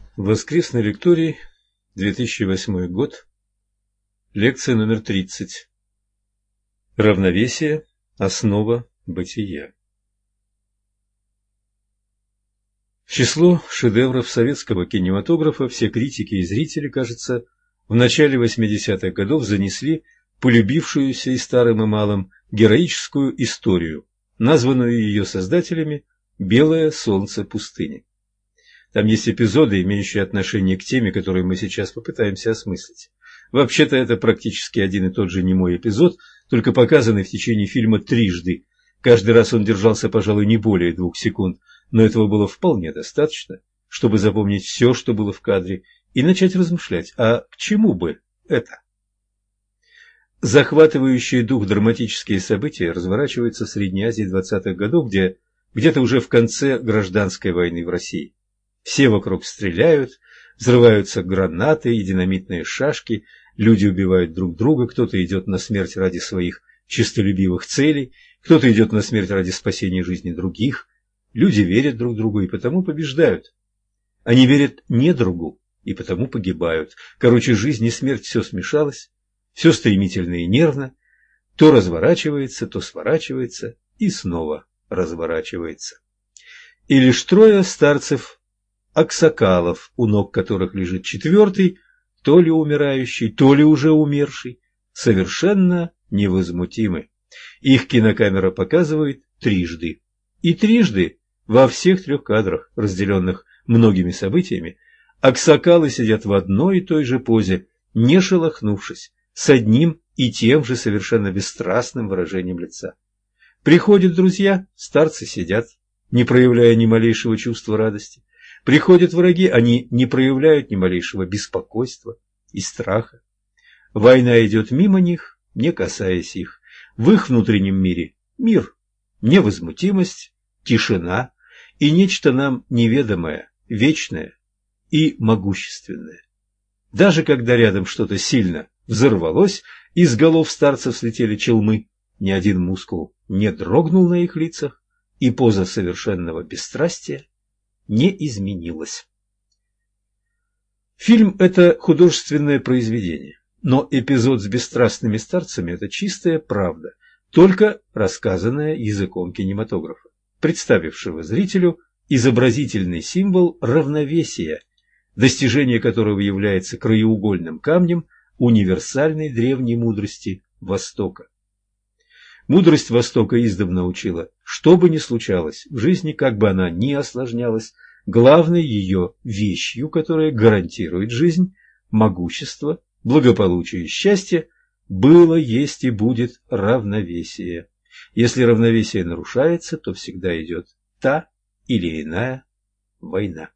Воскресный лекторий, 2008 год, лекция номер 30. Равновесие – основа бытия. В число шедевров советского кинематографа все критики и зрители, кажется, в начале 80-х годов занесли полюбившуюся и старым и малым героическую историю, названную ее создателями «Белое солнце пустыни». Там есть эпизоды, имеющие отношение к теме, которую мы сейчас попытаемся осмыслить. Вообще-то это практически один и тот же немой эпизод, только показанный в течение фильма трижды. Каждый раз он держался, пожалуй, не более 2 секунд, но этого было вполне достаточно, чтобы запомнить все, что было в кадре, и начать размышлять, а к чему бы это? Захватывающие дух драматические события разворачиваются в Средней Азии 20-х годов, где-то уже в конце гражданской войны в России. Все вокруг стреляют, взрываются гранаты и динамитные шашки, люди убивают друг друга, кто-то идет на смерть ради своих честолюбивых целей, кто-то идет на смерть ради спасения жизни других. Люди верят друг другу и потому побеждают. Они верят недругу и потому погибают. Короче, жизнь и смерть все смешалось, все стремительно и нервно, то разворачивается, то сворачивается и снова разворачивается. И лишь 3 старцев аксакалов, у ног которых лежит 4-й, то ли умирающий, то ли уже умерший, совершенно невозмутимы. Их кинокамера показывает трижды. И трижды во всех 3 кадрах, разделенных многими событиями, аксакалы сидят в одной и той же позе, не шелохнувшись, с одним и тем же совершенно бесстрастным выражением лица. Приходят друзья, старцы сидят, не проявляя ни малейшего чувства радости. Приходят враги, они не проявляют ни малейшего беспокойства и страха. Война идет мимо них, не касаясь их. В их внутреннем мире мир, невозмутимость, тишина и нечто нам неведомое, вечное и могущественное. Даже когда рядом что-то сильно взорвалось, из голов старцев слетели челмы, ни один мускул не дрогнул на их лицах, и поза совершенного бесстрастия не изменилась. Фильм – это художественное произведение, но эпизод с бесстрастными старцами – это чистая правда, только рассказанная языком кинематографа, представившего зрителю изобразительный символ равновесия, достижение которого является краеугольным камнем универсальной древней мудрости Востока. Мудрость Востока издавна учила, что бы ни случалось в жизни, как бы она ни осложнялась, главной ее вещью, которая гарантирует жизнь, могущество, благополучие и счастье, было, есть и будет равновесие. Если равновесие нарушается, то всегда идет та или иная война.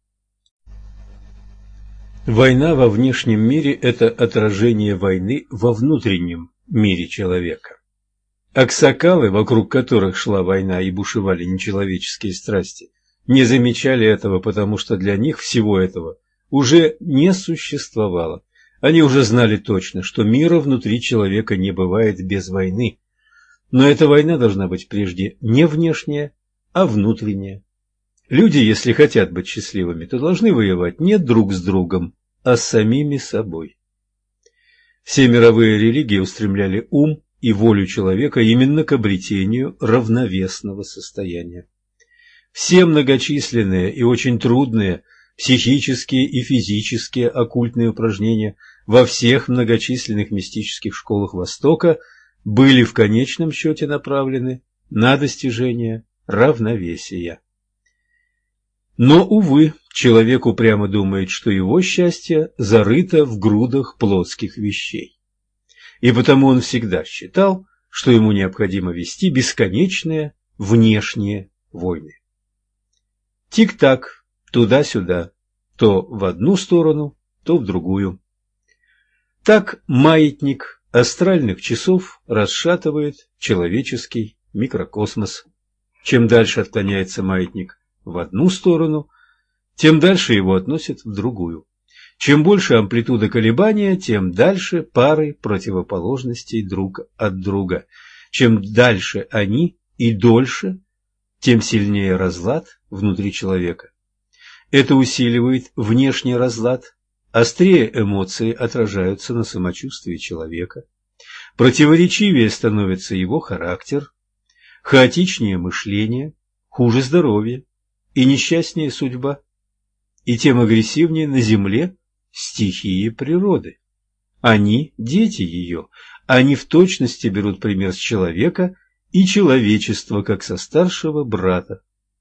Война во внешнем мире – это отражение войны во внутреннем мире человека. Аксакалы, вокруг которых шла война и бушевали нечеловеческие страсти, не замечали этого, потому что для них всего этого уже не существовало. Они уже знали точно, что мира внутри человека не бывает без войны. Но эта война должна быть прежде не внешняя, а внутренняя. Люди, если хотят быть счастливыми, то должны воевать не друг с другом, а с самими собой. Все мировые религии устремляли ум и волю человека именно к обретению равновесного состояния. Все многочисленные и очень трудные психические и физические оккультные упражнения во всех многочисленных мистических школах Востока были в конечном счете направлены на достижение равновесия. Но, увы, человек упрямо думает, что его счастье зарыто в грудах плотских вещей. И потому он всегда считал, что ему необходимо вести бесконечные внешние войны. Тик-так, туда-сюда, то в одну сторону, то в другую. Так маятник астральных часов расшатывает человеческий микрокосмос. Чем дальше отклоняется маятник в одну сторону, тем дальше его относят в другую. Чем больше амплитуда колебания, тем дальше пары противоположностей друг от друга. Чем дальше они и дольше, тем сильнее разлад внутри человека. Это усиливает внешний разлад, острее эмоции отражаются на самочувствии человека, противоречивее становится его характер, хаотичнее мышление, хуже здоровье и несчастнее судьба, и тем агрессивнее на земле стихии природы. Они – дети ее, они в точности берут пример с человека и человечества, как со старшего брата.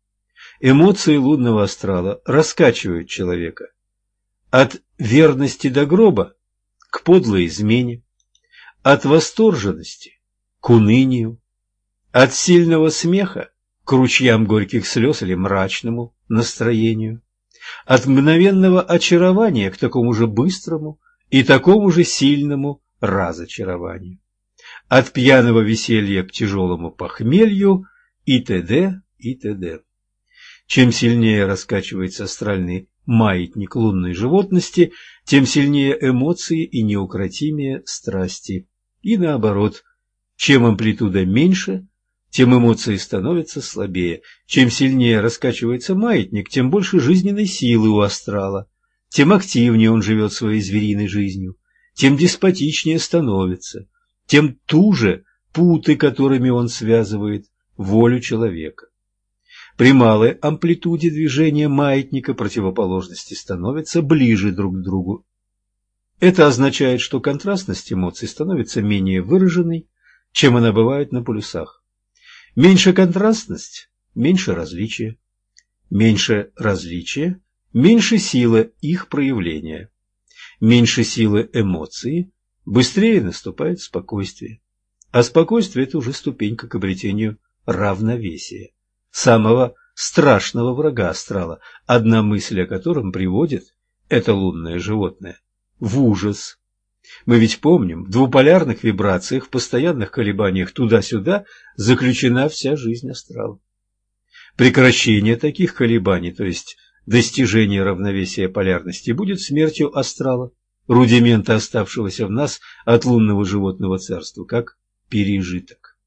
Эмоции лунного астрала раскачивают человека от верности до гроба к подлой измене, от восторженности к унынию, от сильного смеха к ручьям горьких слез или мрачному настроению, от мгновенного очарования к такому же быстрому и такому же сильному разочарованию, от пьяного веселья к тяжелому похмелью и т.д. и т.д. Чем сильнее раскачивается астральный маятник лунной животности, тем сильнее эмоции и неукротимее страсти. И наоборот, чем амплитуда меньше, тем эмоции становятся слабее. Чем сильнее раскачивается маятник, тем больше жизненной силы у астрала, тем активнее он живет своей звериной жизнью, тем деспотичнее становится, тем туже путы, которыми он связывает волю человека. При малой амплитуде движения маятника противоположности становятся ближе друг к другу. Это означает, что контрастность эмоций становится менее выраженной, чем она бывает на полюсах. Меньше контрастность – меньше различия. Меньше различия – меньше силы их проявления. Меньше силы эмоции – быстрее наступает спокойствие. А спокойствие – это уже ступенька к обретению равновесия, самого страшного врага астрала, одна мысль о котором приводит это лунное животное в ужас. Мы ведь помним, в двуполярных вибрациях, в постоянных колебаниях туда-сюда заключена вся жизнь астрала. Прекращение таких колебаний, то есть достижение равновесия полярности, будет смертью астрала, рудимента, оставшегося в нас от лунного животного царства, как пережиток.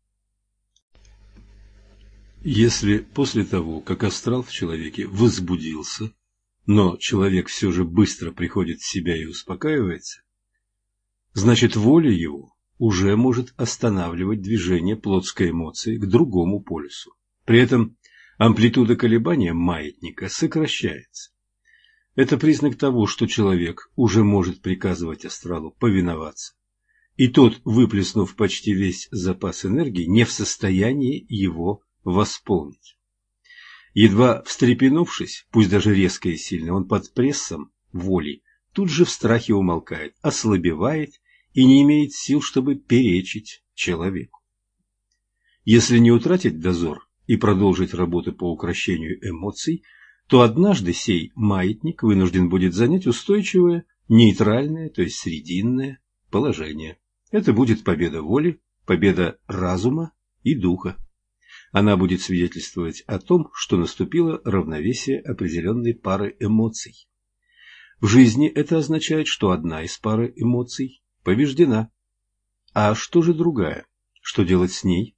Если после того, как астрал в человеке возбудился, но человек все же быстро приходит в себя и успокаивается, значит, воля его уже может останавливать движение плотской эмоции к другому полюсу. При этом амплитуда колебания маятника сокращается. Это признак того, что человек уже может приказывать астралу повиноваться, и тот, выплеснув почти весь запас энергии, не в состоянии его восполнить. Едва встрепенувшись, пусть даже резко и сильно, он под прессом воли тут же в страхе умолкает, ослабевает и не имеет сил, чтобы перечить человеку. Если не утратить дозор и продолжить работу по укрощению эмоций, то однажды сей маятник вынужден будет занять устойчивое, нейтральное, то есть срединное положение. Это будет победа воли, победа разума и духа. Она будет свидетельствовать о том, что наступило равновесие определенной пары эмоций. В жизни это означает, что одна из пары эмоций побеждена. А что же другая? Что делать с ней?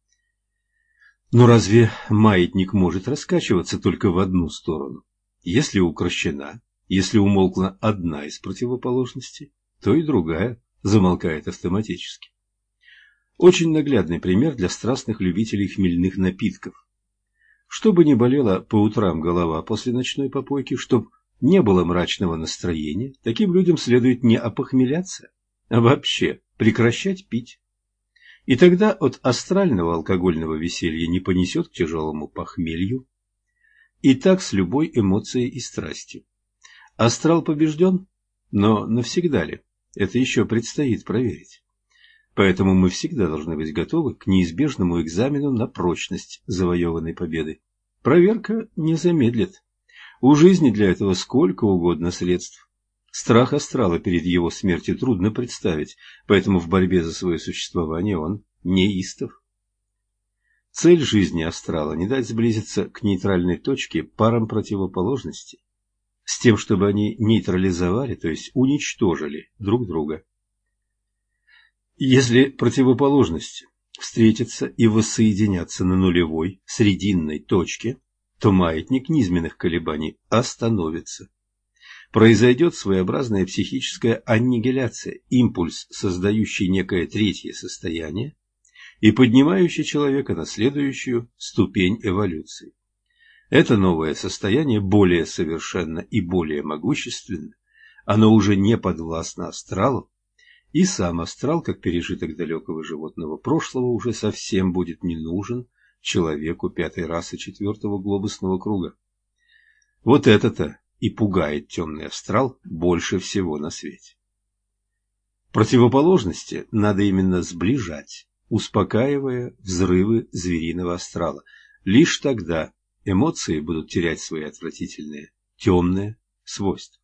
Но разве маятник может раскачиваться только в одну сторону? Если укрощена, если умолкла одна из противоположностей, то и другая замолкает автоматически. Очень наглядный пример для страстных любителей хмельных напитков. Чтобы не болела по утрам голова после ночной попойки, чтобы не было мрачного настроения, таким людям следует не опохмеляться, а вообще прекращать пить. И тогда от астрального алкогольного веселья не понесет к тяжелому похмелью. И так с любой эмоцией и страстью. Астрал побежден, но навсегда ли? Это еще предстоит проверить. Поэтому мы всегда должны быть готовы к неизбежному экзамену на прочность завоеванной победы. Проверка не замедлит. У жизни для этого сколько угодно средств. Страх астрала перед его смертью трудно представить, поэтому в борьбе за свое существование он неистов. Цель жизни астрала – не дать сблизиться к нейтральной точке парам противоположностей, с тем, чтобы они нейтрализовали, то есть уничтожили друг друга. Если противоположности встретятся и воссоединятся на нулевой, срединной точке, то маятник низменных колебаний остановится. Произойдет своеобразная психическая аннигиляция, импульс, создающий некое третье состояние и поднимающий человека на следующую ступень эволюции. Это новое состояние более совершенно и более могущественно, оно уже не подвластно астралу, и сам астрал, как пережиток далекого животного прошлого, уже совсем будет не нужен человеку пятой расы четвертого глобусного круга. Вот это-то и пугает темный астрал больше всего на свете. Противоположности надо именно сближать, успокаивая взрывы звериного астрала. Лишь тогда эмоции будут терять свои отвратительные темные свойства.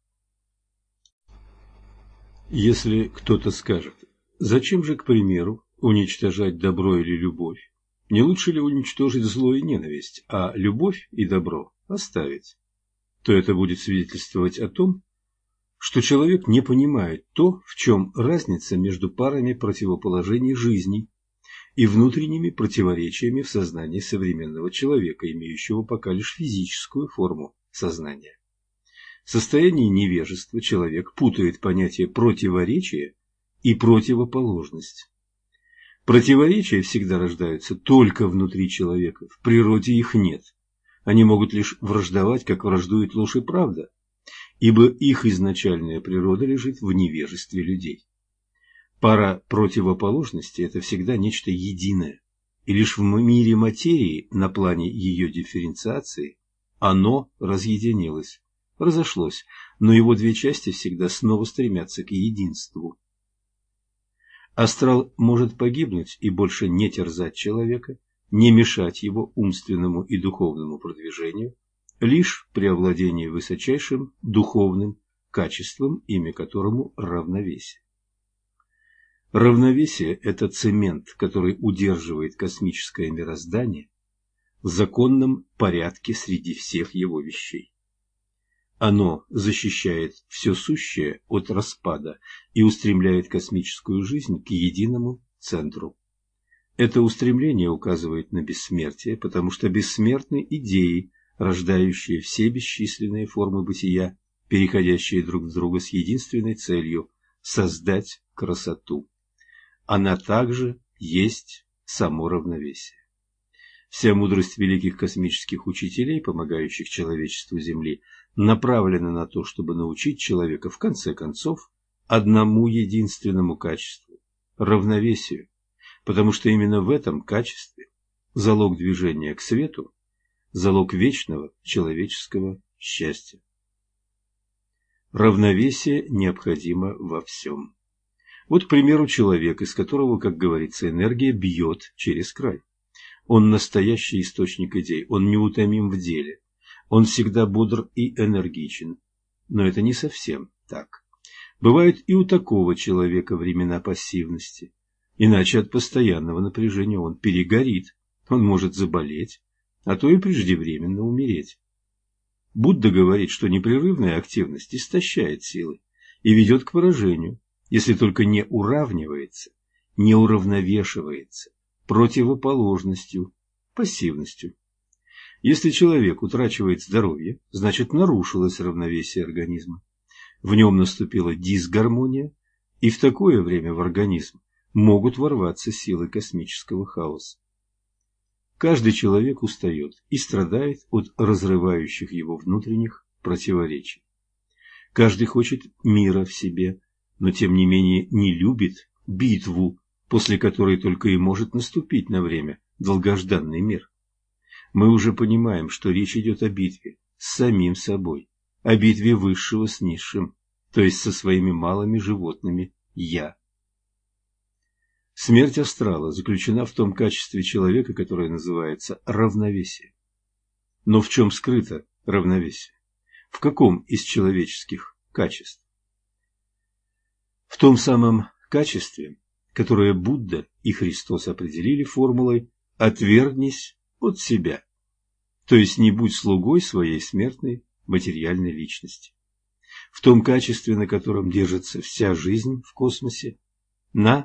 Если кто-то скажет, зачем же, к примеру, уничтожать добро или любовь? Не лучше ли уничтожить зло и ненависть, а любовь и добро оставить? То это будет свидетельствовать о том, что человек не понимает то, в чем разница между парами противоположений жизни и внутренними противоречиями в сознании современного человека, имеющего пока лишь физическую форму сознания. В состоянии невежества человек путает понятие противоречия и противоположность. Противоречия всегда рождаются только внутри человека, в природе их нет. Они могут лишь враждовать, как враждует ложь и правда, ибо их изначальная природа лежит в невежестве людей. Пара противоположностей – это всегда нечто единое, и лишь в мире материи, на плане ее дифференциации, оно разъединилось, разошлось, но его две части всегда снова стремятся к единству. Астрал может погибнуть и больше не терзать человека, не мешать его умственному и духовному продвижению, лишь при овладении высочайшим духовным качеством, имя которому равновесие. Равновесие – это цемент, который удерживает космическое мироздание в законном порядке среди всех его вещей. Оно защищает все сущее от распада и устремляет космическую жизнь к единому центру. Это устремление указывает на бессмертие, потому что бессмертны идеи, рождающие все бесчисленные формы бытия, переходящие друг в друга с единственной целью – создать красоту. Она также есть само равновесие. Вся мудрость великих космических учителей, помогающих человечеству Земли, направлена на то, чтобы научить человека, в конце концов, одному единственному качеству – равновесию, потому что именно в этом качестве залог движения к свету, залог вечного человеческого счастья. Равновесие необходимо во всем. Вот, к примеру, человек, из которого, как говорится, энергия бьет через край. Он настоящий источник идей, он неутомим в деле, он всегда бодр и энергичен. Но это не совсем так. Бывают и у такого человека времена пассивности, иначе от постоянного напряжения он перегорит, он может заболеть, а то и преждевременно умереть. Будда говорит, что непрерывная активность истощает силы и ведет к поражению, если только не уравнивается, не уравновешивается противоположностью, пассивностью. Если человек утрачивает здоровье, значит нарушилось равновесие организма. В нем наступила дисгармония, и в такое время в организм могут ворваться силы космического хаоса. Каждый человек устает и страдает от разрывающих его внутренних противоречий. Каждый хочет мира в себе, но тем не менее не любит битву, после которой только и может наступить на время долгожданный мир. Мы уже понимаем, что речь идет о битве с самим собой, о битве высшего с низшим, то есть со своими малыми животными «я». Смерть астрала заключена в том качестве человека, которое называется равновесие. Но в чем скрыто равновесие? В каком из человеческих качеств? В том самом качестве, которое Будда и Христос определили формулой «отвергнись от себя», то есть не будь слугой своей смертной материальной личности. В том качестве, на котором держится вся жизнь в космосе, на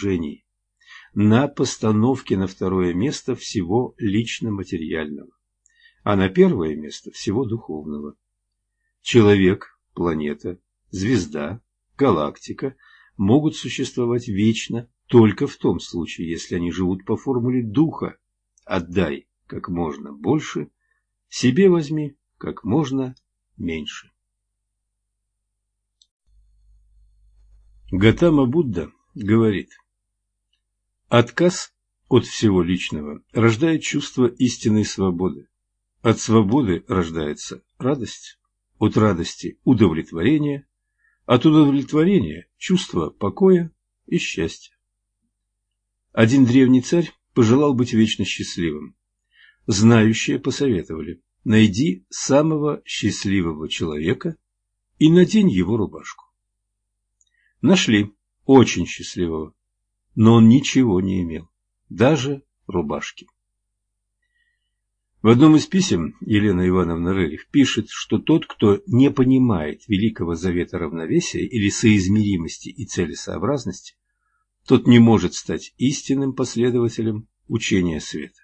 самоотвержении, на постановке на второе место всего лично-материального, а на первое место всего духовного. Человек, планета, звезда, галактика могут существовать вечно только в том случае, если они живут по формуле духа: отдай как можно больше, себе возьми как можно меньше. Гатама Будда говорит: отказ от всего личного рождает чувство истинной свободы. От свободы рождается радость, от радости – удовлетворение, от удовлетворения – чувство покоя и счастья. Один древний царь пожелал быть вечно счастливым. Знающие посоветовали: найди самого счастливого человека и надень его рубашку. Нашли очень счастливого, но он ничего не имел, даже рубашки. В одном из писем Елена Ивановна Рерих пишет, что тот, кто не понимает великого завета равновесия или соизмеримости и целесообразности, тот не может стать истинным последователем учения света.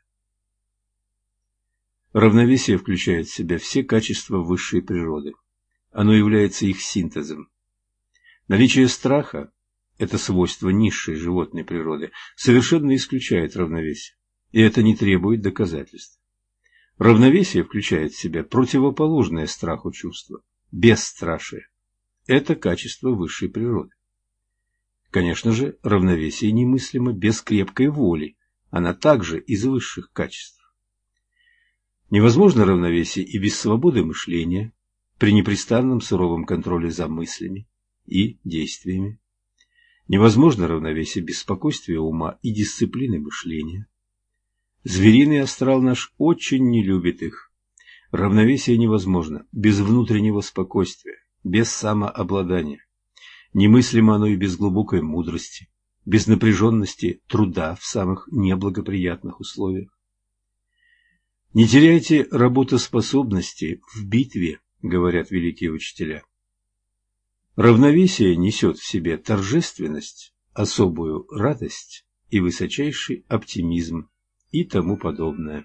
Равновесие включает в себя все качества высшей природы. Оно является их синтезом. Наличие страха – это свойство низшей животной природы, совершенно исключает равновесие, и это не требует доказательств. Равновесие включает в себя противоположное страху чувство – бесстрашие. Это качество высшей природы. Конечно же, равновесие немыслимо без крепкой воли, она также из высших качеств. Невозможно равновесие и без свободы мышления, при непрестанном суровом контроле за мыслями и действиями. Невозможно равновесие без спокойствия ума и дисциплины мышления. Звериный астрал наш очень не любит их. Равновесие невозможно без внутреннего спокойствия, без самообладания. Немыслимо оно и без глубокой мудрости, без напряженности труда в самых неблагоприятных условиях. Не теряйте работоспособности в битве, говорят великие учителя. Равновесие несет в себе торжественность, особую радость и высочайший оптимизм и тому подобное.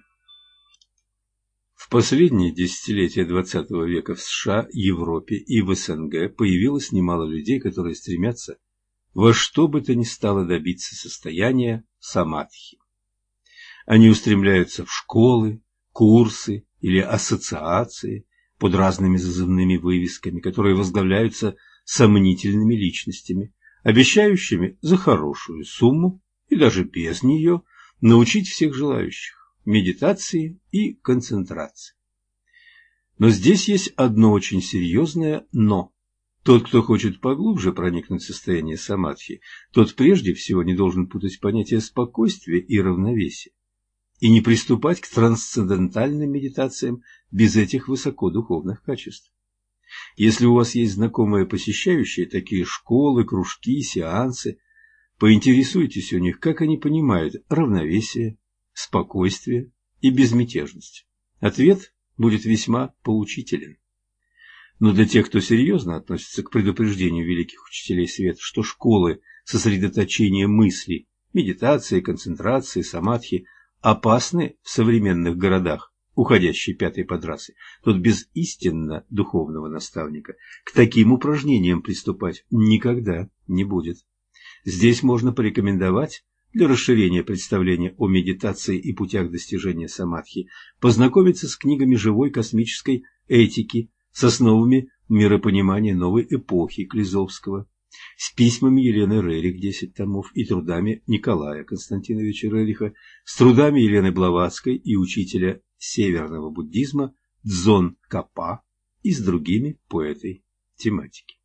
В последние десятилетия XX века в США, Европе и в СНГ появилось немало людей, которые стремятся во что бы то ни стало добиться состояния самадхи. Они устремляются в школы, курсы или ассоциации под разными зазывными вывесками, которые возглавляются сомнительными личностями, обещающими за хорошую сумму и даже без нее научить всех желающих медитации и концентрации. Но здесь есть одно очень серьезное «но». Тот, кто хочет поглубже проникнуть в состояние самадхи, тот прежде всего не должен путать понятия спокойствия и равновесия и не приступать к трансцендентальным медитациям без этих высокодуховных качеств. Если у вас есть знакомые, посещающие такие школы, кружки, сеансы, поинтересуйтесь у них, как они понимают равновесие, спокойствие и безмятежность. Ответ будет весьма поучителен. Но для тех, кто серьезно относится к предупреждению великих учителей света, что школы сосредоточения мыслей, медитации, концентрации, самадхи опасны в современных городах уходящей пятой подрасы, тот без истинно духовного наставника к таким упражнениям приступать никогда не будет. Здесь можно порекомендовать для расширения представления о медитации и путях достижения самадхи познакомиться с книгами живой космической этики, с основами миропонимания новой эпохи Клизовского, с письмами Елены Рерих, 10 томов, и трудами Николая Константиновича Рериха, с трудами Елены Блаватской и учителя северного буддизма Дзон Капа и с другими по этой тематике.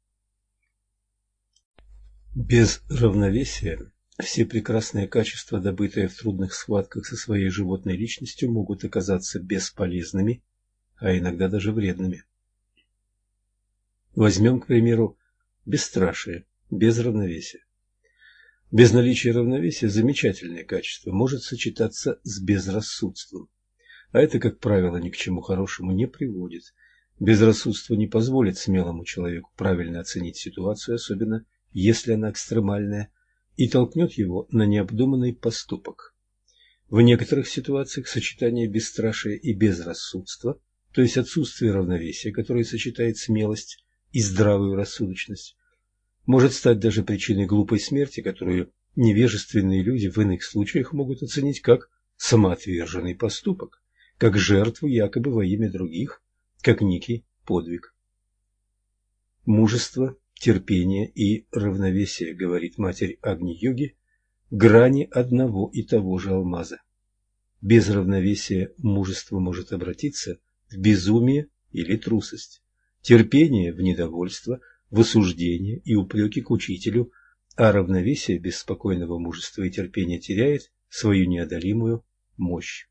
Без равновесия все прекрасные качества, добытые в трудных схватках со своей животной личностью, могут оказаться бесполезными, а иногда даже вредными. Возьмем, к примеру, бесстрашие, без равновесия. Без наличия равновесия замечательное качество может сочетаться с безрассудством, а это, как правило, ни к чему хорошему не приводит. Безрассудство не позволит смелому человеку правильно оценить ситуацию, особенно если она экстремальная, и толкнет его на необдуманный поступок. В некоторых ситуациях сочетание бесстрашия и безрассудства, то есть отсутствие равновесия, которое сочетает смелость и здравую рассудочность, может стать даже причиной глупой смерти, которую невежественные люди в иных случаях могут оценить как самоотверженный поступок, как жертву якобы во имя других, как некий подвиг. Мужество, терпение и равновесие, говорит матерь Агни-йоги, грани одного и того же алмаза. Без равновесия мужество может обратиться в безумие или трусость, терпение в недовольство, в осуждение и упреки к учителю, а равновесие без спокойного мужества и терпения теряет свою неодолимую мощь.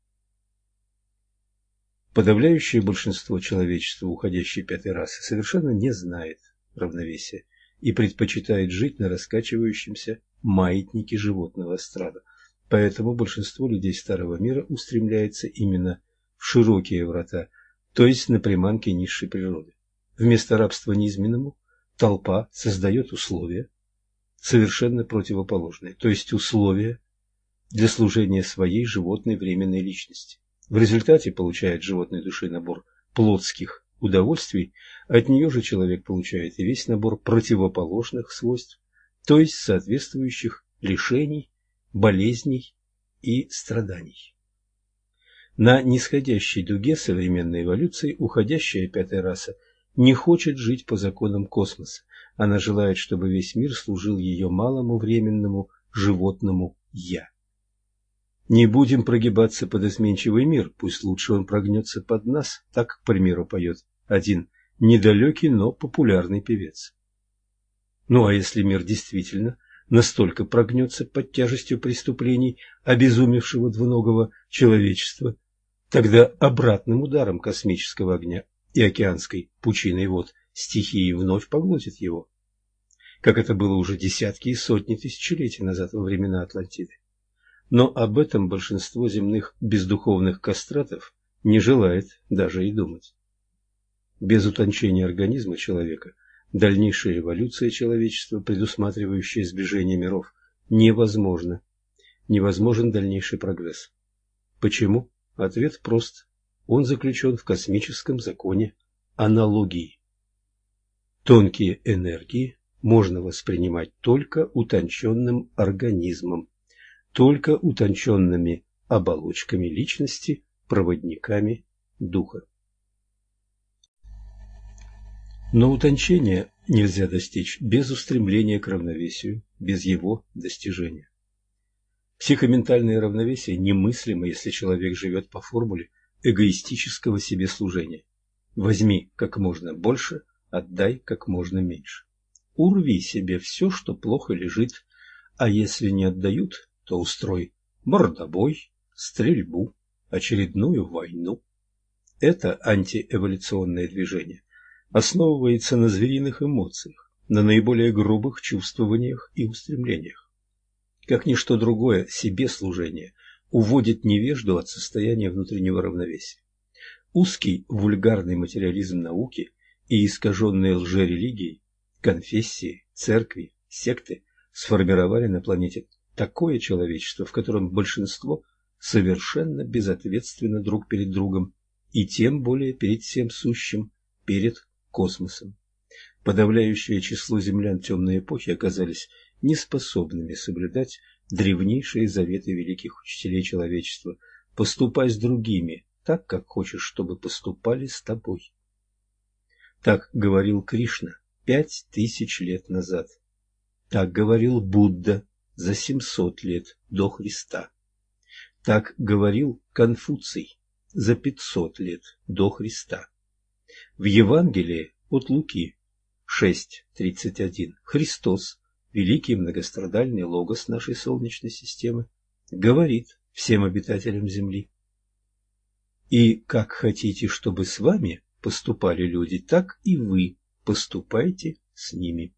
Подавляющее большинство человечества уходящей пятой расы совершенно не знает равновесия и предпочитает жить на раскачивающемся маятнике животного страда. Поэтому большинство людей Старого мира устремляется именно в широкие врата, то есть на приманки низшей природы. Вместо рабства низменному толпа создает условия, совершенно противоположные, то есть условия для служения своей животной временной личности. В результате получает животной души набор плотских удовольствий, от нее же человек получает и весь набор противоположных свойств, то есть соответствующих лишений, болезней и страданий. На нисходящей дуге современной эволюции уходящая пятая раса не хочет жить по законам космоса. Она желает, чтобы весь мир служил ее малому временному животному «я». Не будем прогибаться под изменчивый мир, пусть лучше он прогнется под нас, так, к примеру, поет один недалекий, но популярный певец. Ну а если мир действительно настолько прогнется под тяжестью преступлений обезумевшего двуногого человечества, тогда обратным ударом космического огня и океанской пучиной вод стихии вновь поглотит его, как это было уже десятки и сотни тысячелетий назад во времена Атлантиды. Но об этом большинство земных бездуховных кастратов не желает даже и думать. Без утончения организма человека дальнейшая эволюция человечества, предусматривающая сближение миров, невозможна. Невозможен дальнейший прогресс. Почему? Ответ прост. Он заключен в космическом законе аналогии. Тонкие энергии можно воспринимать только утонченным организмом, только утонченными оболочками личности, проводниками духа. Но утончения нельзя достичь без устремления к равновесию, без его достижения. Психоментальное равновесие немыслимо, если человек живет по формуле эгоистического себе служения. Возьми как можно больше, отдай как можно меньше. Урви себе все, что плохо лежит, а если не отдают, то устрой мордобой, стрельбу, очередную войну. Это антиэволюционное движение основывается на звериных эмоциях, на наиболее грубых чувствованиях и устремлениях. Как ничто другое, себеслужение уводит невежду от состояния внутреннего равновесия. Узкий вульгарный материализм науки и искаженные лжерелигии, конфессии, церкви, секты сформировали на планете такое человечество, в котором большинство совершенно безответственно друг перед другом и тем более перед всем сущим, перед космосом. Подавляющее число землян темной эпохи оказались неспособными соблюдать древнейшие заветы великих учителей человечества: «Поступай с другими так, как хочешь, чтобы поступали с тобой». Так говорил Кришна 5000 лет назад. Так говорил Будда за 700 лет до Христа. Так говорил Конфуций за 500 лет до Христа. В Евангелии от Луки 6:31 Христос, великий многострадальный логос нашей Солнечной системы, говорит всем обитателям Земли: «И как хотите, чтобы с вами поступали люди, так и вы поступайте с ними».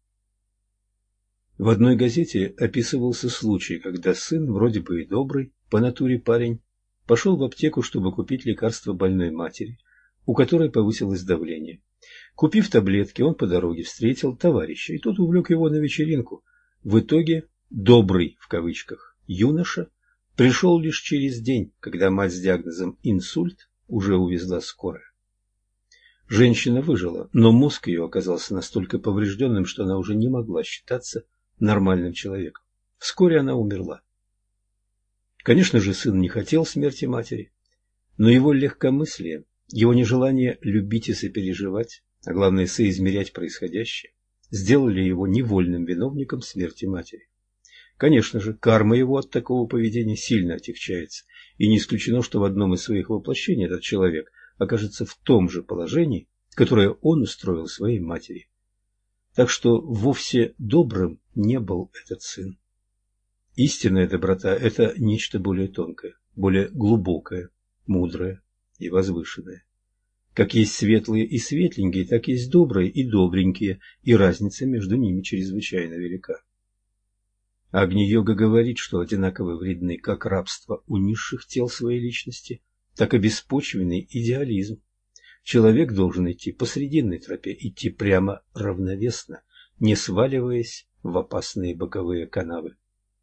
В одной газете описывался случай, когда сын, вроде бы и добрый по натуре парень, пошел в аптеку, чтобы купить лекарство больной матери, у которой повысилось давление. Купив таблетки, он по дороге встретил товарища, и тот увлек его на вечеринку. В итоге «добрый» в кавычках юноша пришел лишь через день, когда мать с диагнозом инсульт уже увезла скорая. Женщина выжила, но мозг ее оказался настолько поврежденным, что она уже не могла считаться нормальным человеком. Вскоре она умерла. Конечно же, сын не хотел смерти матери, но его легкомыслие, его нежелание любить и сопереживать, а главное соизмерять происходящее, сделали его невольным виновником смерти матери. Конечно же, карма его от такого поведения сильно отягчается, и не исключено, что в одном из своих воплощений этот человек окажется в том же положении, которое он устроил своей матери. Так что вовсе добрым не был этот сын. Истинная доброта – это нечто более тонкое, более глубокое, мудрое и возвышенное. Как есть светлые и светленькие, так есть добрые и добренькие, и разница между ними чрезвычайно велика. Агни-йога говорит, что одинаково вредны как рабство у низших тел своей личности, так и беспочвенный идеализм. Человек должен идти по срединной тропе, идти прямо равновесно, не сваливаясь в опасные боковые канавы.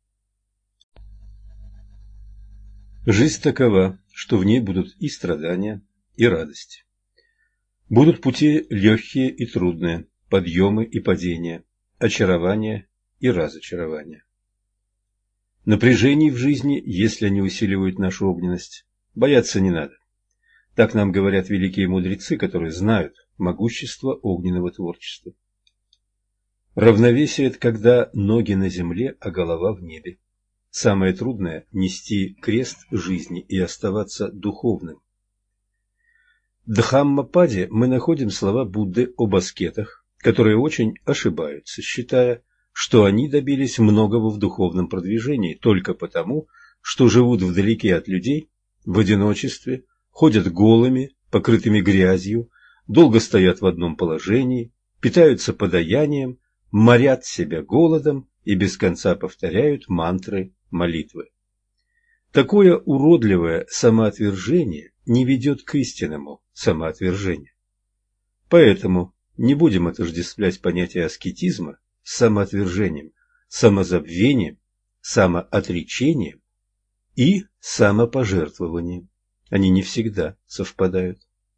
Жизнь такова, что в ней будут и страдания, и радость. Будут пути легкие и трудные, подъемы и падения, очарования и разочарования. Напряжений в жизни, если они усиливают нашу огненность, бояться не надо. Так нам говорят великие мудрецы, которые знают могущество огненного творчества. Равновесие – это когда ноги на земле, а голова в небе. Самое трудное – нести крест жизни и оставаться духовным. В Дхаммападе мы находим слова Будды об аскетах, которые очень ошибаются, считая, что они добились многого в духовном продвижении только потому, что живут вдалеке от людей, в одиночестве, ходят голыми, покрытыми грязью, долго стоят в одном положении, питаются подаянием, морят себя голодом и без конца повторяют мантры молитвы. Такое уродливое самоотвержение не ведет к истинному самоотвержению. Поэтому не будем отождествлять понятие аскетизма с самоотвержением, самозабвением, самоотречением и самопожертвованием. Они не всегда совпадают.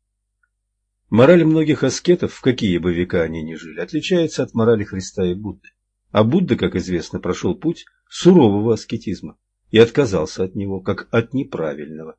Мораль многих аскетов, в какие бы века они ни жили, отличается от морали Христа и Будды. А Будда, как известно, прошел путь сурового аскетизма и отказался от него, как от неправильного.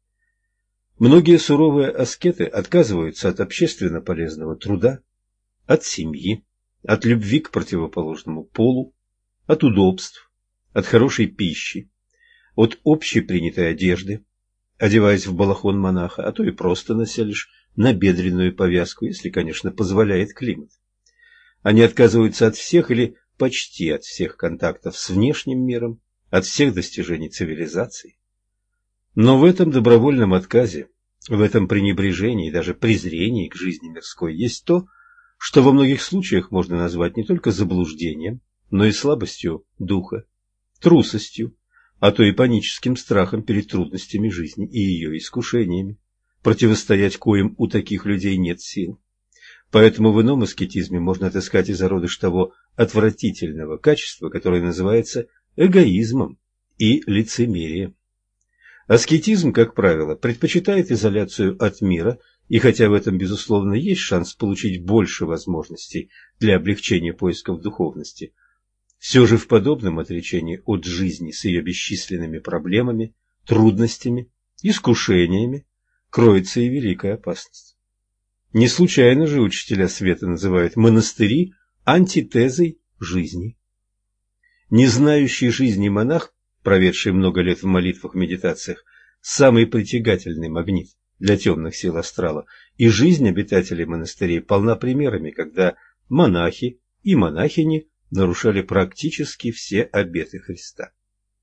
Многие суровые аскеты отказываются от общественно полезного труда, от семьи, от любви к противоположному полу, от удобств, от хорошей пищи, от общепринятой одежды, одеваясь в балахон монаха, а то и просто нося лишь набедренную повязку, если, конечно, позволяет климат. Они отказываются от всех или почти от всех контактов с внешним миром, от всех достижений цивилизации. Но в этом добровольном отказе, в этом пренебрежении и даже презрении к жизни мирской есть то, что во многих случаях можно назвать не только заблуждением, но и слабостью духа, трусостью, а то и паническим страхом перед трудностями жизни и ее искушениями, противостоять коим у таких людей нет сил. Поэтому в ином аскетизме можно отыскать и зародыш того отвратительного качества, которое называется эгоизмом и лицемерием. Аскетизм, как правило, предпочитает изоляцию от мира, и хотя в этом, безусловно, есть шанс получить больше возможностей для облегчения поисков духовности, все же в подобном отречении от жизни с ее бесчисленными проблемами, трудностями, искушениями кроется и великая опасность. Не случайно же учителя света называют монастыри антитезой жизни. Не знающий жизни монах, проведший много лет в молитвах, медитациях, самый притягательный магнит для темных сил астрала, и жизнь обитателей монастырей полна примерами, когда монахи и монахини нарушали практически все обеты Христа.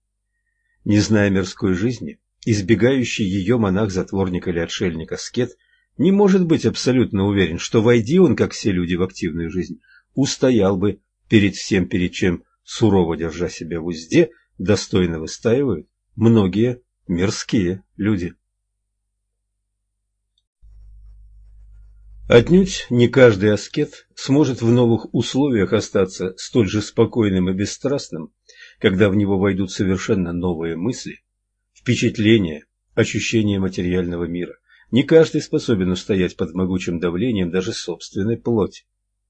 Не зная мирской жизни, избегающий ее монах-затворник или отшельник-аскет не может быть абсолютно уверен, что, войди он, как все люди, в активную жизнь, устоял бы перед всем, перед чем, сурово держа себя в узде, достойно выстаивают многие мирские люди. Отнюдь не каждый аскет сможет в новых условиях остаться столь же спокойным и бесстрастным, когда в него войдут совершенно новые мысли, впечатление, ощущение материального мира. Не каждый способен устоять под могучим давлением даже собственной плоти.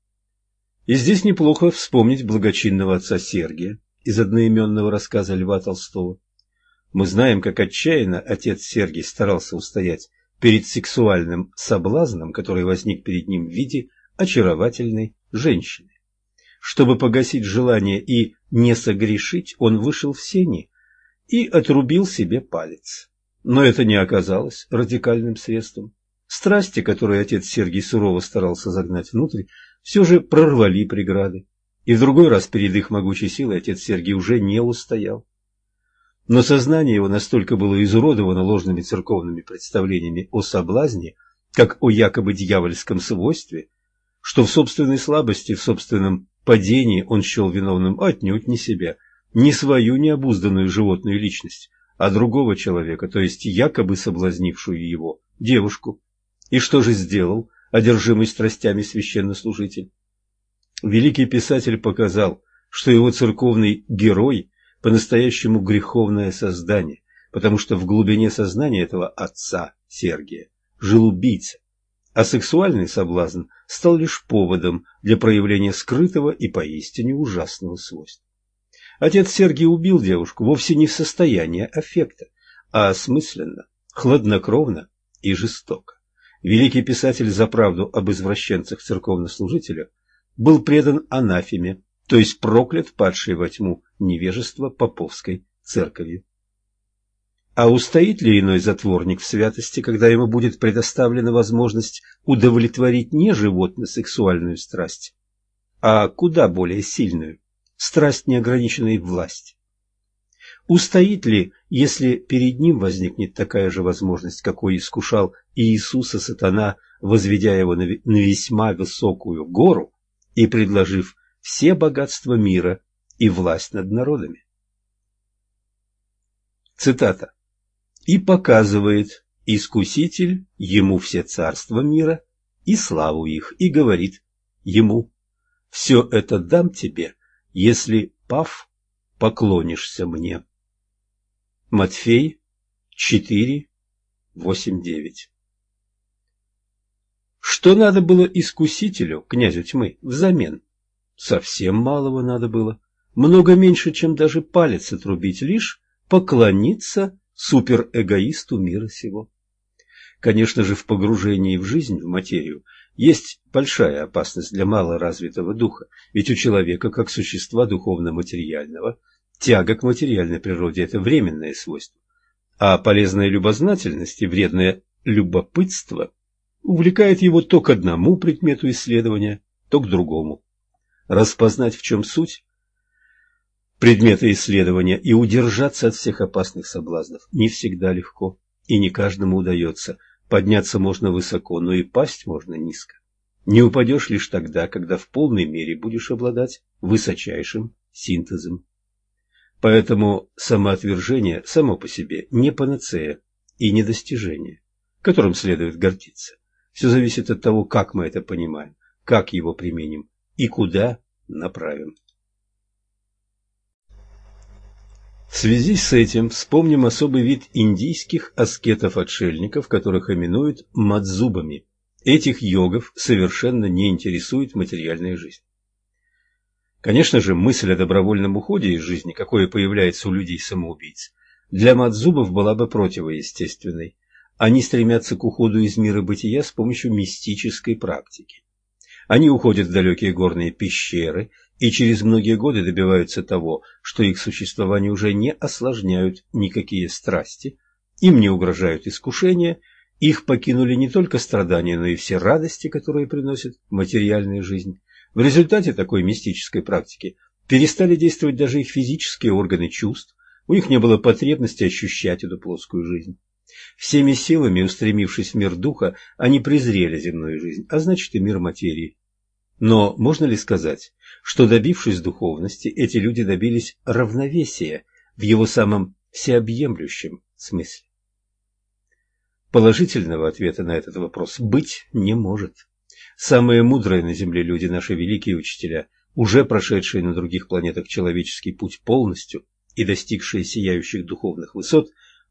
И здесь неплохо вспомнить благочинного отца Сергия из одноименного рассказа Льва Толстого. Мы знаем, как отчаянно отец Сергий старался устоять перед сексуальным соблазном, который возник перед ним в виде очаровательной женщины. Чтобы погасить желание и не согрешить, он вышел в сени и отрубил себе палец. Но это не оказалось радикальным средством. Страсти, которые отец Сергий сурово старался загнать внутрь, все же прорвали преграды. И в другой раз перед их могучей силой отец Сергий уже не устоял. Но сознание его настолько было изуродовано ложными церковными представлениями о соблазне, как о якобы дьявольском свойстве, что в собственной слабости, в собственном падении он счел виновным отнюдь не себя, не свою необузданную животную личность, а другого человека, то есть якобы соблазнившую его девушку. И что же сделал одержимый страстями священнослужитель? Великий писатель показал, что его церковный герой по-настоящему греховное создание, потому что в глубине сознания этого отца Сергия жил убийца, а сексуальный соблазн стал лишь поводом для проявления скрытого и поистине ужасного свойства. Отец Сергий убил девушку вовсе не в состоянии аффекта, а осмысленно, хладнокровно и жестоко. Великий писатель за правду об извращенцах-церковнослужителях был предан анафеме, то есть проклят падшей во тьму невежества поповской церковью. А устоит ли иной затворник в святости, когда ему будет предоставлена возможность удовлетворить не животно-сексуальную страсть, а куда более сильную – страсть неограниченной власти? Устоит ли, если перед ним возникнет такая же возможность, какой искушал Иисуса сатана, возведя его на весьма высокую гору и предложив все богатства мира и власть над народами? Цитата. «И показывает Искуситель ему все царства мира и славу их, и говорит ему: все это дам тебе, если, пав, поклонишься мне». Матфей 4, 8, 9. Что надо было Искусителю, князю тьмы, взамен? Совсем малого надо было, много меньше, чем даже палец отрубить, лишь поклониться суперэгоисту мира сего. Конечно же, в погружении в жизнь, в материю, есть большая опасность для малоразвитого духа, ведь у человека, как существа духовно-материального, тяга к материальной природе – это временное свойство, а полезная любознательность и вредное любопытство увлекает его то к одному предмету исследования, то к другому. Распознать, в чем суть предмета исследования, и удержаться от всех опасных соблазнов не всегда легко, и не каждому удается. Подняться можно высоко, но и пасть можно низко. Не упадешь лишь тогда, когда в полной мере будешь обладать высочайшим синтезом. Поэтому самоотвержение само по себе не панацея и не достижение, которым следует гордиться. Все зависит от того, как мы это понимаем, как его применим и куда направим. В связи с этим вспомним особый вид индийских аскетов-отшельников, которых именуют мадзубами. Этих йогов совершенно не интересует материальная жизнь. Конечно же, мысль о добровольном уходе из жизни, какое появляется у людей-самоубийц, для мадзубов была бы противоестественной. Они стремятся к уходу из мира бытия с помощью мистической практики. Они уходят в далекие горные пещеры и через многие годы добиваются того, что их существование уже не осложняют никакие страсти, им не угрожают искушения, их покинули не только страдания, но и все радости, которые приносит материальная жизнь. В результате такой мистической практики перестали действовать даже их физические органы чувств, у них не было потребности ощущать эту плоскую жизнь. Всеми силами, устремившись в мир духа, они презрели земную жизнь, а значит и мир материи. Но можно ли сказать, что, добившись духовности, эти люди добились равновесия в его самом всеобъемлющем смысле? Положительного ответа на этот вопрос быть не может. Самые мудрые на земле люди, наши великие учителя, уже прошедшие на других планетах человеческий путь полностью и достигшие сияющих духовных высот,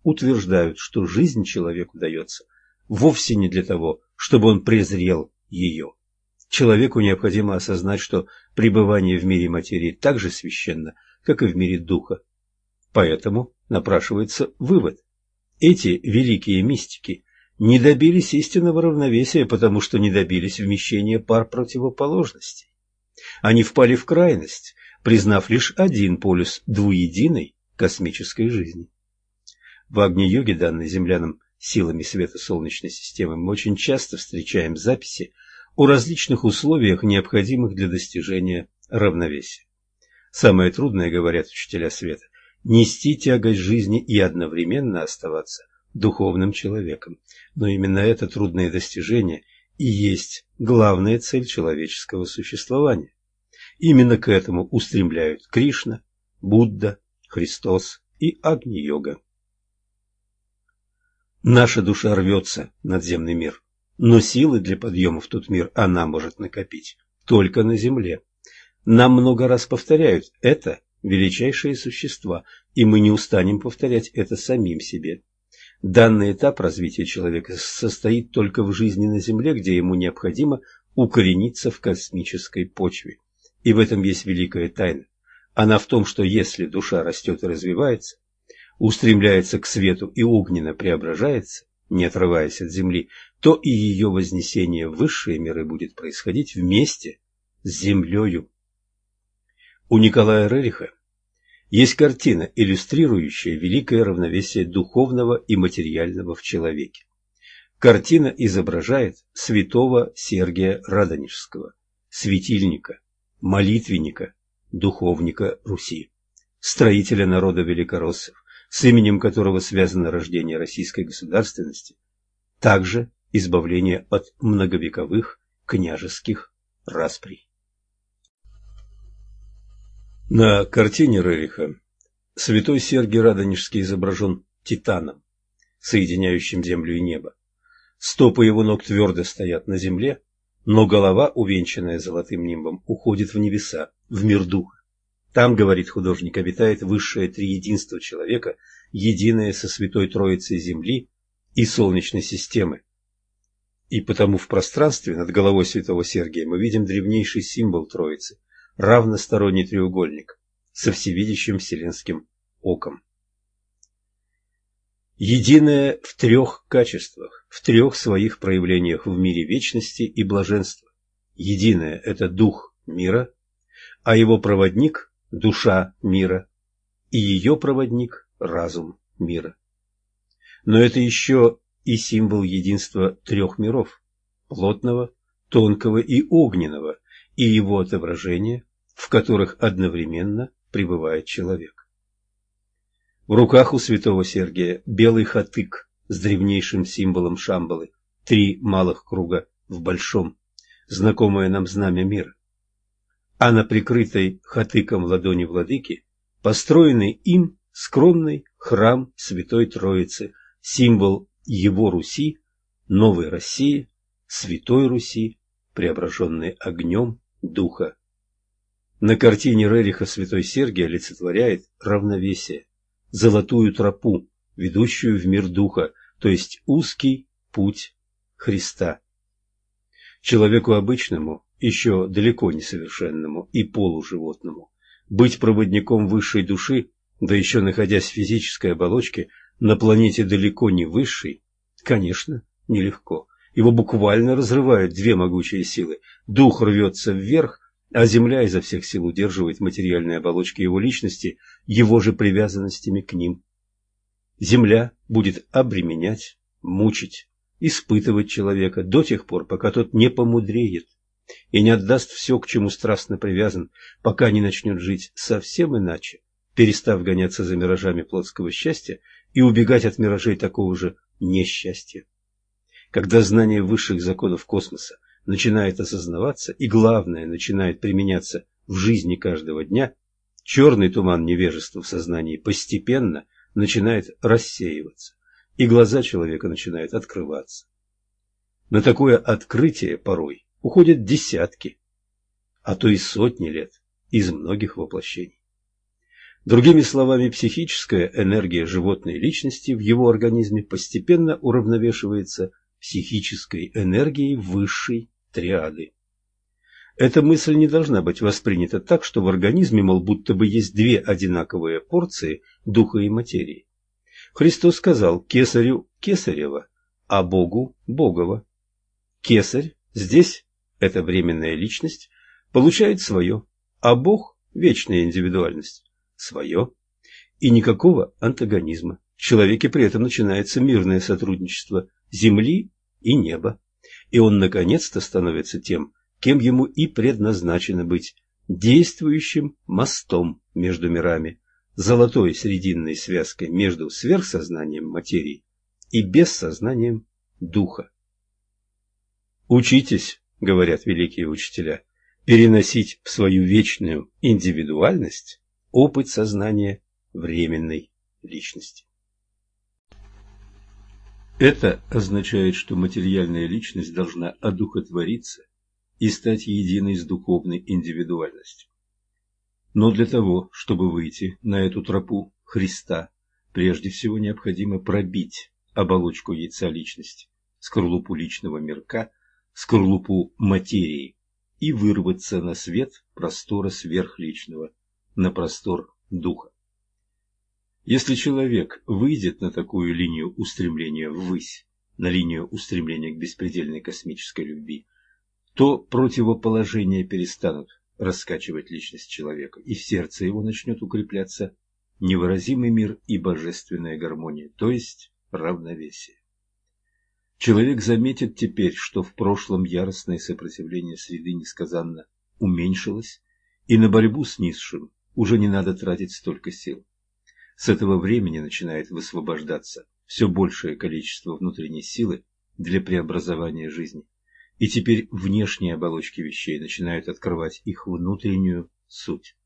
утверждают, что жизнь человеку дается вовсе не для того, чтобы он презрел ее. Человеку необходимо осознать, что пребывание в мире материи так же священно, как и в мире духа. Поэтому напрашивается вывод. Эти великие мистики не добились истинного равновесия, потому что не добились вмещения пар противоположностей. Они впали в крайность, признав лишь один полюс двуединой космической жизни. В Агни-йоге, данной землянам силами света Солнечной системы, мы очень часто встречаем записи о различных условиях, необходимых для достижения равновесия. Самое трудное, говорят учителя света, нести тягость жизни и одновременно оставаться духовным человеком. Но именно это трудное достижение и есть главная цель человеческого существования. Именно к этому устремляют Кришна, Будда, Христос и Агни-йога. Наша душа рвется в надземный мир, но силы для подъема в тот мир она может накопить только на земле. Нам много раз повторяют, это величайшие существа, и мы не устанем повторять это самим себе. Данный этап развития человека состоит только в жизни на Земле, где ему необходимо укорениться в космической почве. И в этом есть великая тайна. Она в том, что если душа растет и развивается, устремляется к свету и огненно преображается, не отрываясь от Земли, то и ее вознесение в высшие миры будет происходить вместе с Землею. У Николая Рериха есть картина, иллюстрирующая великое равновесие духовного и материального в человеке. Картина изображает святого Сергия Радонежского, светильника, молитвенника, духовника Руси, строителя народа великороссов, с именем которого связано рождение российской государственности, также избавление от многовековых княжеских расприй. На картине Рериха святой Сергий Радонежский изображен титаном, соединяющим землю и небо. Стопы его ног твердо стоят на земле, но голова, увенчанная золотым нимбом, уходит в небеса, в мир духа. Там, говорит художник, обитает высшее триединство человека, единое со Святой Троицей Земли и Солнечной системы. И потому в пространстве над головой святого Сергия мы видим древнейший символ Троицы – равносторонний треугольник со всевидящим вселенским оком. Единое в трех качествах, в трех своих проявлениях в мире вечности и блаженства. Единое – это дух мира, а его проводник – душа мира, и ее проводник – разум мира. Но это еще и символ единства трех миров – плотного, тонкого и огненного, и его отображение, в которых одновременно пребывает человек. В руках у святого Сергия белый хатык с древнейшим символом Шамбалы, 3 малых круга в большом, знакомое нам знамя мира. А на прикрытой хатыком ладони владыки построенный им скромный храм Святой Троицы, символ его Руси, новой России, Святой Руси, преображенной огнем Духа. На картине Рериха святой Сергий олицетворяет равновесие, золотую тропу, ведущую в мир Духа, то есть узкий путь Христа. Человеку обычному, еще далеко несовершенному и полуживотному, быть проводником высшей души, да еще находясь в физической оболочке, на планете далеко не высшей, конечно, нелегко. Его буквально разрывают две могучие силы. Дух рвется вверх, а Земля изо всех сил удерживает материальные оболочки его личности, его же привязанностями к ним. Земля будет обременять, мучить, испытывать человека до тех пор, пока тот не помудреет и не отдаст все, к чему страстно привязан, пока не начнет жить совсем иначе, перестав гоняться за миражами плотского счастья и убегать от миражей такого же несчастья. Когда знание высших законов космоса начинает осознаваться и, главное, начинает применяться в жизни каждого дня, черный туман невежества в сознании постепенно начинает рассеиваться, и глаза человека начинают открываться. На такое открытие порой уходят десятки, а то и сотни лет из многих воплощений. Другими словами, психическая энергия животной личности в его организме постепенно уравновешивается психической энергией высшей триады. Эта мысль не должна быть воспринята так, что в организме, мол, будто бы есть две одинаковые порции духа и материи. Христос сказал: «Кесарю кесарево, а Богу Богово». Кесарь здесь, эта временная личность, получает свое, а Бог, вечная индивидуальность, свое. И никакого антагонизма. В человеке при этом начинается мирное сотрудничество земли и неба. И он наконец-то становится тем, кем ему и предназначено быть, действующим мостом между мирами, золотой срединной связкой между сверхсознанием материи и бессознанием духа. «Учитесь, — говорят великие учителя, — переносить в свою вечную индивидуальность опыт сознания временной личности». Это означает, что материальная личность должна одухотвориться и стать единой с духовной индивидуальностью. Но для того, чтобы выйти на эту тропу Христа, прежде всего необходимо пробить оболочку яйца личности, скорлупу личного мирка, скорлупу материи и вырваться на свет простора сверхличного, на простор духа. Если человек выйдет на такую линию устремления ввысь, на линию устремления к беспредельной космической любви, то противоположения перестанут раскачивать личность человека, и в сердце его начнет укрепляться невыразимый мир и божественная гармония, то есть равновесие. Человек заметит теперь, что в прошлом яростное сопротивление среды несказанно уменьшилось, и на борьбу с низшим уже не надо тратить столько сил. С этого времени начинает высвобождаться все большее количество внутренней силы для преобразования жизни, и теперь внешние оболочки вещей начинают открывать их внутреннюю суть.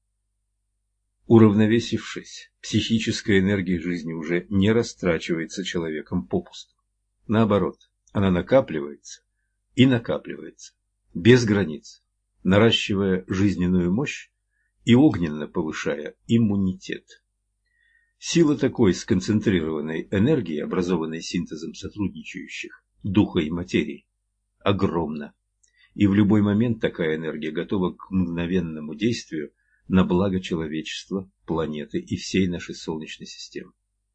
Уравновесившись, психическая энергия жизни уже не растрачивается человеком попусту. Наоборот, она накапливается и накапливается, без границ, наращивая жизненную мощь и огненно повышая иммунитет. Сила такой сконцентрированной энергии, образованной синтезом сотрудничающих духа и материи, огромна, и в любой момент такая энергия готова к мгновенному действию на благо человечества, планеты и всей нашей Солнечной системы.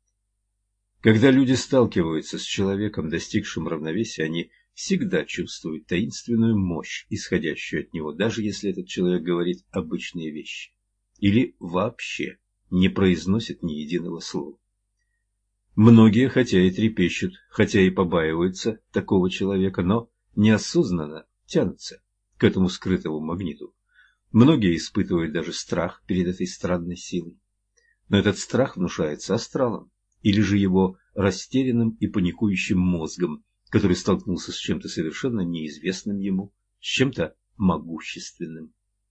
Когда люди сталкиваются с человеком, достигшим равновесия, они всегда чувствуют таинственную мощь, исходящую от него, даже если этот человек говорит обычные вещи или вообще не произносит ни единого слова. Многие, хотя и трепещут, хотя и побаиваются такого человека, но неосознанно тянутся к этому скрытому магниту. Многие испытывают даже страх перед этой странной силой. Но этот страх внушается астралом, или же его растерянным и паникующим мозгом, который столкнулся с чем-то совершенно неизвестным ему, с чем-то могущественным.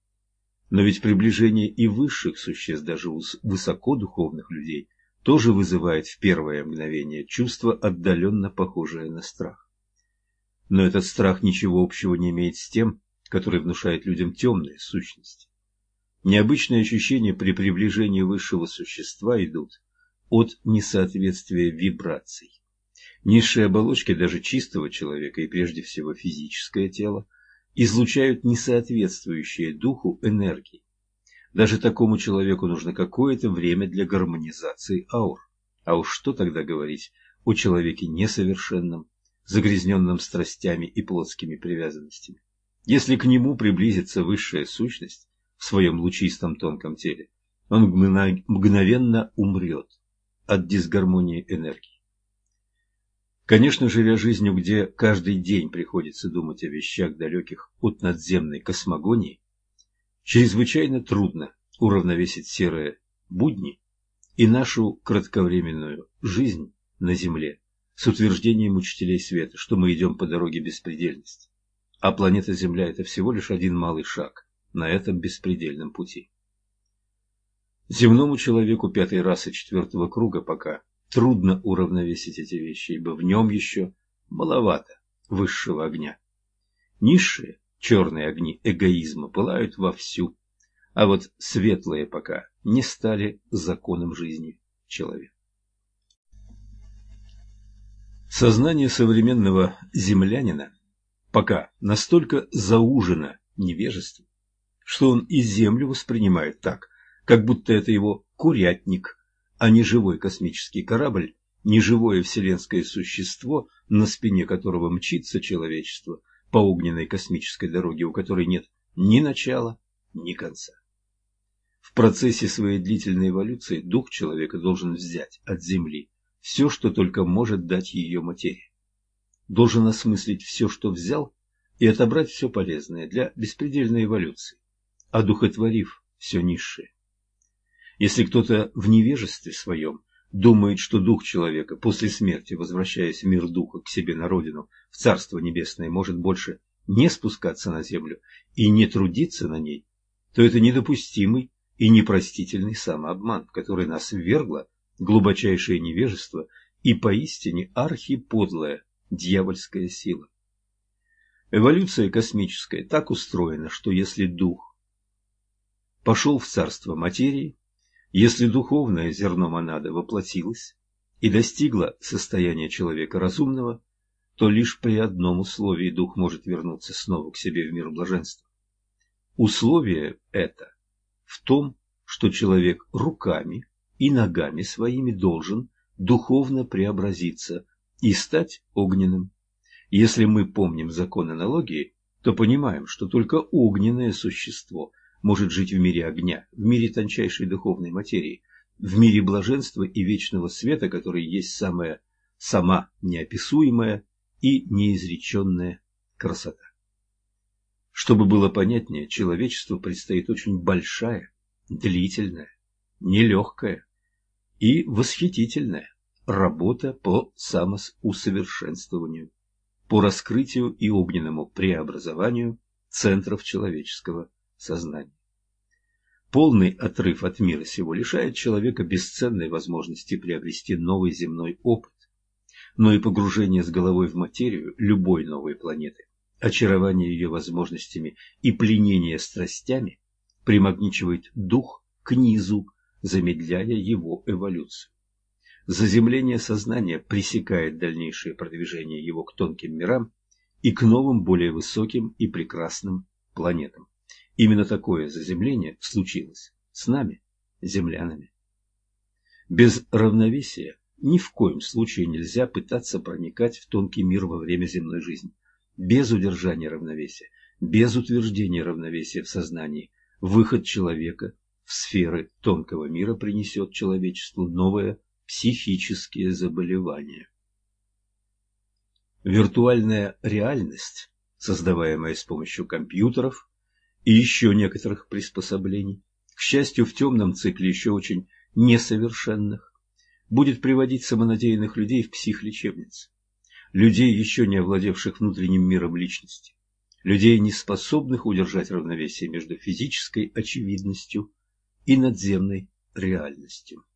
Но ведь приближение и высших существ, даже у высокодуховных людей, тоже вызывает в первое мгновение чувство, отдаленно похожее на страх. Но этот страх ничего общего не имеет с тем, который внушает людям темные сущности. Необычные ощущения при приближении высшего существа идут от несоответствия вибраций. Низшие оболочки даже чистого человека, и прежде всего физическое тело, излучают несоответствующие духу энергии. Даже такому человеку нужно какое-то время для гармонизации аур. А уж что тогда говорить о человеке несовершенном, загрязненном страстями и плотскими привязанностями? Если к нему приблизится высшая сущность в своем лучистом тонком теле, он мгновенно умрет от дисгармонии энергии. Конечно, живя жизнью, где каждый день приходится думать о вещах, далеких от надземной космогонии, чрезвычайно трудно уравновесить серые будни и нашу кратковременную жизнь на Земле с утверждением учителей света, что мы идем по дороге беспредельности, а планета Земля – это всего лишь один малый шаг на этом беспредельном пути. Земному человеку пятой расы четвертого круга пока трудно уравновесить эти вещи, ибо в нем еще маловато высшего огня. Низшие черные огни эгоизма пылают вовсю, а вот светлые пока не стали законом жизни человека. Сознание современного землянина пока настолько заужено невежеством, что он и Землю воспринимает так, как будто это его курятник, а не живой космический корабль, не живое вселенское существо, на спине которого мчится человечество по огненной космической дороге, у которой нет ни начала, ни конца. В процессе своей длительной эволюции дух человека должен взять от Земли все, что только может дать ее материя. Должен осмыслить все, что взял, и отобрать все полезное для беспредельной эволюции, одухотворив все низшее. Если кто-то в невежестве своем думает, что дух человека после смерти, возвращаясь в мир духа к себе на родину, в Царство Небесное, может больше не спускаться на землю и не трудиться на ней, то это недопустимый и непростительный самообман, в который нас ввергло глубочайшее невежество и поистине архиподлая дьявольская сила. Эволюция космическая так устроена, что если дух пошел в царство материи, если духовное зерно монады воплотилось и достигло состояния человека разумного, то лишь при одном условии дух может вернуться снова к себе в мир блаженства. Условие это в том, что человек руками и ногами своими должен духовно преобразиться и стать огненным. Если мы помним закон аналогии, то понимаем, что только огненное существо может жить в мире огня, в мире тончайшей духовной материи, в мире блаженства и вечного света, который есть сама неописуемая и неизреченная красота. Чтобы было понятнее, человечеству предстоит очень большая, длительная, нелегкая и восхитительная работа по самоусовершенствованию, по раскрытию и огненному преобразованию центров человеческого сознания. Полный отрыв от мира сего лишает человека бесценной возможности приобрести новый земной опыт, но и погружение с головой в материю любой новой планеты, очарование ее возможностями и пленение страстями примагничивает дух к низу, замедляя его эволюцию. Заземление сознания пресекает дальнейшее продвижение его к тонким мирам и к новым, более высоким и прекрасным планетам. Именно такое заземление случилось с нами, землянами. Без равновесия ни в коем случае нельзя пытаться проникать в тонкий мир во время земной жизни. Без удержания равновесия, без утверждения равновесия в сознании, выход человека в сферы тонкого мира принесет человечеству новые психические заболевания. Виртуальная реальность, создаваемая с помощью компьютеров и еще некоторых приспособлений, к счастью, в темном цикле еще очень несовершенных, будет приводить самонадеянных людей в психлечебницы, людей, еще не овладевших внутренним миром личности, людей, не способных удержать равновесие между физической очевидностью и надземной реальностью.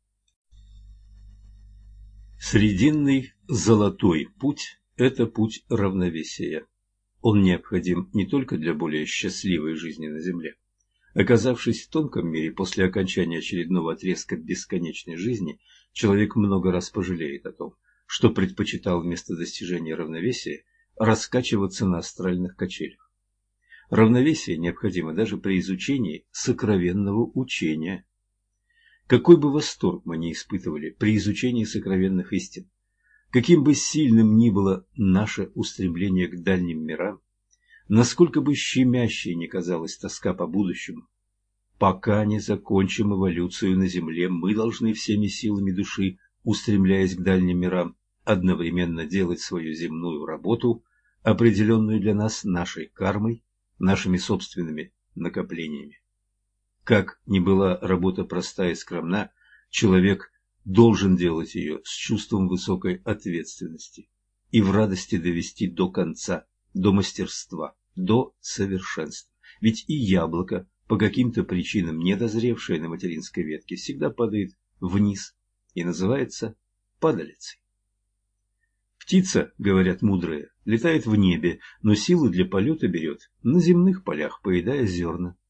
Срединный золотой путь – это путь равновесия. Он необходим не только для более счастливой жизни на Земле. Оказавшись в тонком мире после окончания очередного отрезка бесконечной жизни, человек много раз пожалеет о том, что предпочитал вместо достижения равновесия раскачиваться на астральных качелях. Равновесие необходимо даже при изучении сокровенного учения. Какой бы восторг мы ни испытывали при изучении сокровенных истин, каким бы сильным ни было наше устремление к дальним мирам, насколько бы щемящей ни казалась тоска по будущему, пока не закончим эволюцию на Земле, мы должны всеми силами души, устремляясь к дальним мирам, одновременно делать свою земную работу, определенную для нас нашей кармой, нашими собственными накоплениями. Как ни была работа проста и скромна, человек должен делать ее с чувством высокой ответственности и в радости довести до конца, до мастерства, до совершенства. Ведь и яблоко, по каким-то причинам недозревшее на материнской ветке, всегда падает вниз и называется падалицей. Птица, говорят мудрые, летает в небе, но силу для полета берет на земных полях, поедая зерна.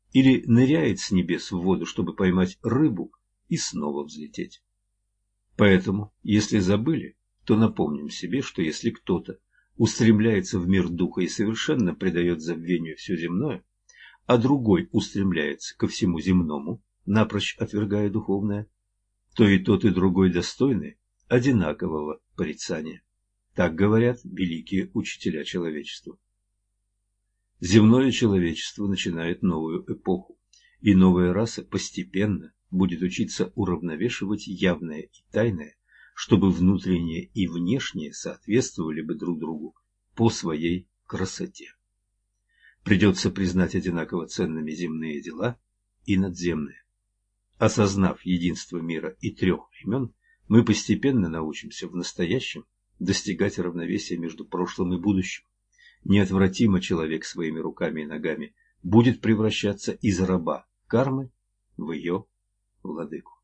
или ныряет с небес в воду, чтобы поймать рыбу и снова взлететь. Поэтому, если забыли, то напомним себе, что если кто-то устремляется в мир духа и совершенно предает забвению все земное, а другой устремляется ко всему земному, напрочь отвергая духовное, то и тот, и другой достойны одинакового порицания. Так говорят великие учителя человечества. Земное человечество начинает новую эпоху, и новая раса постепенно будет учиться уравновешивать явное и тайное, чтобы внутреннее и внешнее соответствовали бы друг другу по своей красоте. Придется признать одинаково ценными земные дела и надземные. Осознав единство мира и трех времен, мы постепенно научимся в настоящем достигать равновесия между прошлым и будущим. Неотвратимо человек своими руками и ногами будет превращаться из раба кармы в ее владыку.